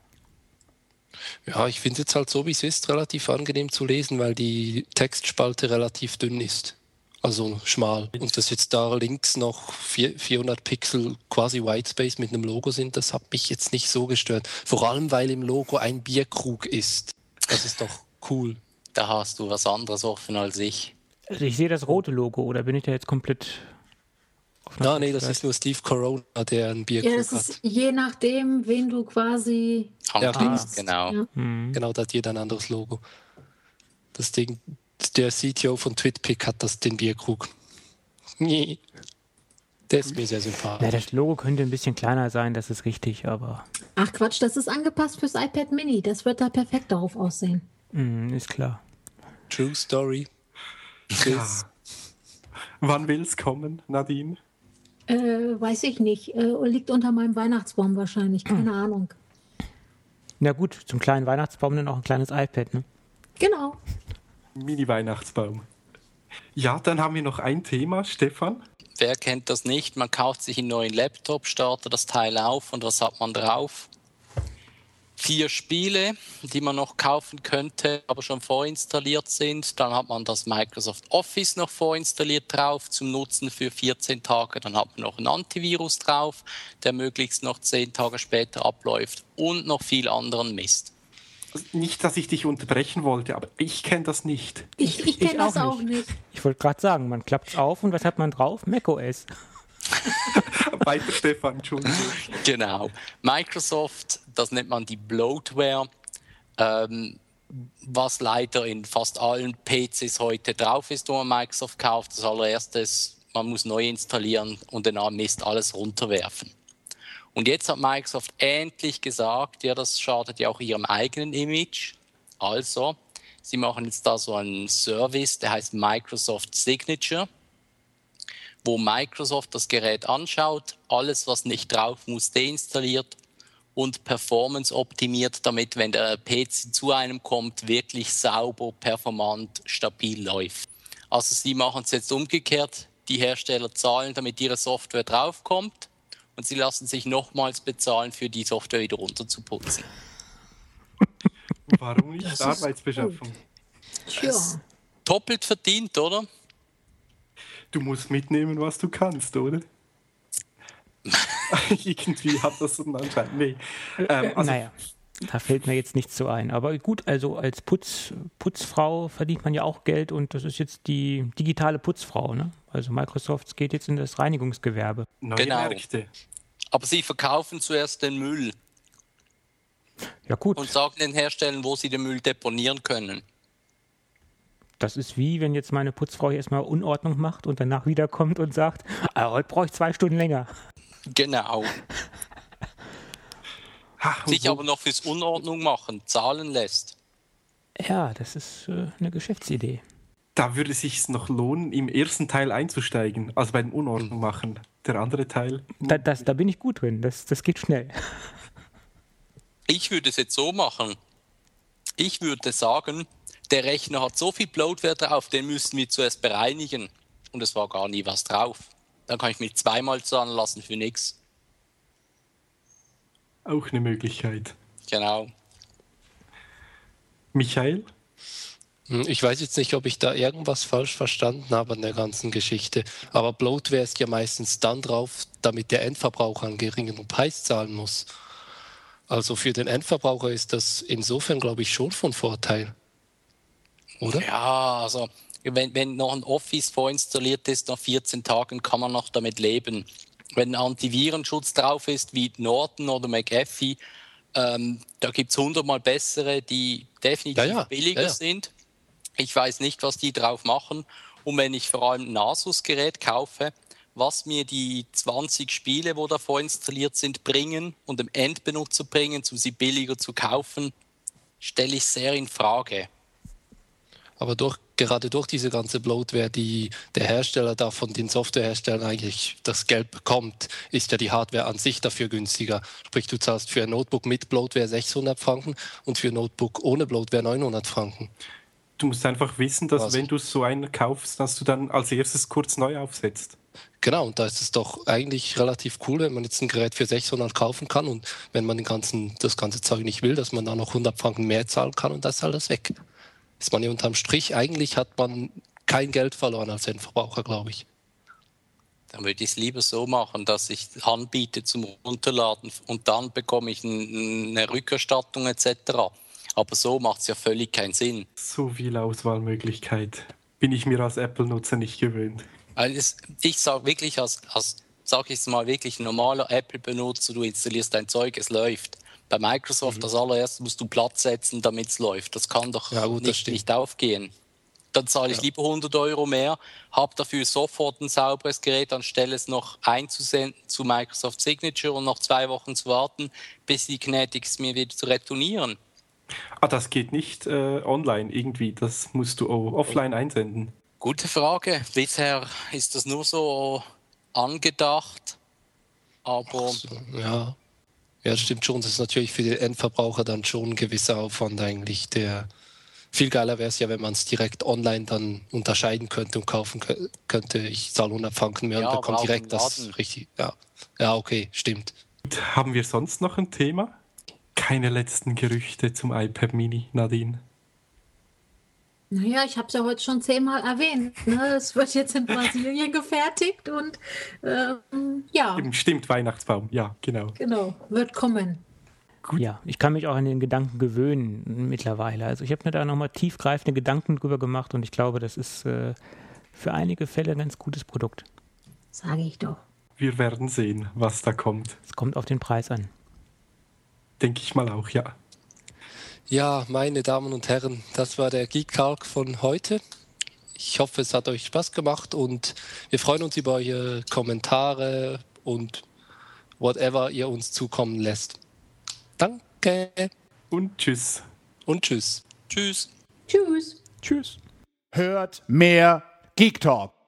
Ja, ich finde es jetzt halt so, wie es ist, relativ angenehm zu lesen, weil die Textspalte relativ dünn ist. Also schmal. Und dass jetzt da links noch vierhundert Pixel quasi Whitespace mit einem Logo sind, das hat mich jetzt nicht so gestört. Vor allem, weil im Logo ein Bierkrug ist. Das ist doch cool. Da hast du was anderes offen als ich. Also ich sehe das rote Logo, oder bin ich da jetzt komplett auf einer Na, nee, das Seite? ist nur Steve Corona, der einen Ja, Bierkrug das hat. ist je nachdem, wen du quasi. Ja, Anklickst, genau. Ja. Mhm. Genau, da hat jeder ein anderes Logo. Das Ding, der C T O von TwitPic hat das, den Bierkrug. Nee. Der ist mir sehr Ja, sympathisch. das Logo könnte ein bisschen kleiner sein, das ist richtig, aber Ach Quatsch, das ist angepasst fürs iPad Mini. Das wird da perfekt darauf aussehen. mm, ist klar. True Story. Ja. Wann will's kommen, Nadine? Äh, weiß ich nicht. Äh, liegt unter meinem Weihnachtsbaum wahrscheinlich. Keine Ahnung. Na gut, zum kleinen Weihnachtsbaum dann auch ein kleines iPad, ne? Genau. Mini-Weihnachtsbaum. Ja, dann haben wir noch ein Thema, Stefan. Wer kennt das nicht? Man kauft sich einen neuen Laptop, startet das Teil auf und was hat man drauf? Vier Spiele, die man noch kaufen könnte, aber schon vorinstalliert sind. Dann hat man das Microsoft Office noch vorinstalliert drauf zum Nutzen für vierzehn Tage. Dann hat man noch einen Antivirus drauf, der möglichst noch zehn Tage später abläuft und noch viel anderen Mist. Nicht, dass ich dich unterbrechen wollte, aber ich kenne das nicht. Ich, ich Ich kenne das auch auch nicht. Ich wollte gerade sagen, man klappt es auf und was hat man drauf? macOS. Weiter, Stefan, Entschuldigung. Genau. Microsoft, das nennt man die Bloatware, ähm, was leider in fast allen P Cs heute drauf ist, wo man Microsoft kauft. Das allererstes, man muss neu installieren und den Mist alles runterwerfen. Und jetzt hat Microsoft endlich gesagt, ja, das schadet ja auch ihrem eigenen Image. Also, sie machen jetzt da so einen Service, der heißt Microsoft Signature, wo Microsoft das Gerät anschaut, alles, was nicht drauf muss, deinstalliert und Performance optimiert, damit, wenn der P C zu einem kommt, wirklich sauber, performant, stabil läuft. Also sie machen es jetzt umgekehrt, die Hersteller zahlen, damit ihre Software draufkommt und sie lassen sich nochmals bezahlen, für die Software wieder runterzuputzen. Warum nicht Arbeitsbeschaffung? Tja. Doppelt verdient, oder? Du musst mitnehmen, was du kannst, oder? Irgendwie hat das so einen Anschein. Nee. Ähm, also naja, da fällt mir jetzt nichts so ein. Aber gut, also als Putz, Putzfrau verdient man ja auch Geld und das ist jetzt die digitale Putzfrau. Ne? Also Microsoft geht jetzt in das Reinigungsgewerbe. neue Genau. Märkte. Aber sie verkaufen zuerst den Müll Ja gut, und sagen den Herstellern, wo sie den Müll deponieren können. das ist wie, wenn jetzt meine Putzfrau hier erstmal Unordnung macht und danach wiederkommt und sagt, ah, heute brauche ich zwei Stunden länger. Genau. Ha, und Sich wo- aber noch fürs Unordnung machen, zahlen lässt. Ja, das ist äh, eine Geschäftsidee. Da würde es sich noch lohnen, im ersten Teil einzusteigen, also bei dem Hm. Unordnung machen. Der andere Teil. Da, das, da bin ich gut drin, das, das geht schnell. Ich würde es jetzt so machen. Ich würde sagen, der Rechner hat so viel Bloatware drauf, den müssen wir zuerst bereinigen. Und es war gar nie was drauf. Dann kann ich mich zweimal zahlen lassen für nichts. Auch eine Möglichkeit. Genau. Michael? Hm, Ich weiß jetzt nicht, ob ich da irgendwas falsch verstanden habe an der ganzen Geschichte. Aber Bloatware ist ja meistens dann drauf, damit der Endverbraucher einen geringeren Preis zahlen muss. Also für den Endverbraucher ist das insofern, glaube ich, schon von Vorteil. Oder? Ja, also wenn, wenn noch ein Office vorinstalliert ist, nach vierzehn Tagen kann man noch damit leben. Wenn ein Antivirenschutz drauf ist, wie Norton oder McAfee, ähm, da gibt es hundertmal bessere, die definitiv Ja, ja, billiger ja, ja. sind. Ich weiß nicht, was die drauf machen. Und wenn ich vor allem ein Asus-Gerät kaufe, was mir die zwanzig Spiele, wo da vorinstalliert sind, bringen und dem Endbenutzer bringen, um sie billiger zu kaufen, stelle ich sehr in Frage. Aber durch, gerade durch diese ganze Bloatware, die der Hersteller da von den Softwareherstellern eigentlich das Geld bekommt, ist ja die Hardware an sich dafür günstiger. Sprich, du zahlst für ein Notebook mit Bloatware sechshundert Franken und für ein Notebook ohne Bloatware neunhundert Franken. Du musst einfach wissen, dass Was? wenn du so einen kaufst, dass du dann als erstes kurz neu aufsetzt. Genau, und da ist es doch eigentlich relativ cool, wenn man jetzt ein Gerät für sechshundert kaufen kann und wenn man den ganzen, das ganze Zeug nicht will, dass man da noch hundert Franken mehr zahlen kann und das ist alles weg. Ist man ja unterm Strich, eigentlich hat man kein Geld verloren als Endverbraucher, glaube ich. Dann würde ich es lieber so machen, dass ich anbiete zum Runterladen und dann bekomme ich ein, eine Rückerstattung et cetera. Aber so macht es ja völlig keinen Sinn. So viel Auswahlmöglichkeit bin ich mir als Apple-Nutzer nicht gewöhnt. Also es, ich sage wirklich, als, als sage ich es mal wirklich, normaler Apple-Benutzer, du installierst dein Zeug, es läuft. Bei Microsoft Mhm. als allererstes musst du Platz setzen, damit es läuft. Das kann doch Ja, gut, das nicht, stimmt. nicht aufgehen. Dann zahle ich Ja. lieber hundert Euro mehr, habe dafür sofort ein sauberes Gerät, anstelle es noch einzusenden zu Microsoft Signature und noch zwei Wochen zu warten, bis sie gnädig ist, mir wieder zu retournieren. Ah, das geht nicht äh, online irgendwie. Das musst du auch offline einsenden. Gute Frage. Bisher ist das nur so angedacht, aber So, ja. ja, das stimmt schon. Das ist natürlich für den Endverbraucher dann schon ein gewisser Aufwand eigentlich. Der viel geiler wäre es ja, wenn man es direkt online dann unterscheiden könnte und kaufen kö- könnte. Ich zahle hundert Franken mehr Ja, und aber bekomme auch direkt im das Laden. richtig. Ja. ja, okay, stimmt. Gut, haben wir sonst noch ein Thema? Keine letzten Gerüchte zum iPad Mini, Nadine. Naja, ich habe es ja heute schon zehnmal erwähnt. Ne? Es wird jetzt in Brasilien gefertigt und ähm, ja, Eben, stimmt, Weihnachtsbaum. Ja, genau. genau, wird kommen. Gut. Ja, ich kann mich auch an den Gedanken gewöhnen mittlerweile. Also ich habe mir da nochmal tiefgreifende Gedanken drüber gemacht und ich glaube, das ist äh, für einige Fälle ein ganz gutes Produkt. Sage ich doch. Wir werden sehen, was da kommt. Es kommt auf den Preis an. Denke ich mal auch, ja. Ja, meine Damen und Herren, das war der Geek Talk von heute. Ich hoffe, es hat euch Spaß gemacht und wir freuen uns über eure Kommentare und whatever ihr uns zukommen lässt. Danke Und tschüss. und tschüss. tschüss. Tschüss. Tschüss. Hört mehr Geek Talk.